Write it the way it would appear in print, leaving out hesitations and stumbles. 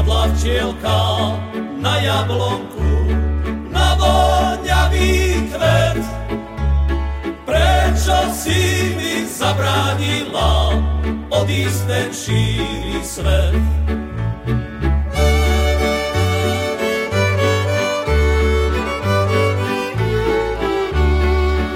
padla včielka na jablonku, na voňavý kvet. Prečo si mi zabránila odísť ten šíry svet?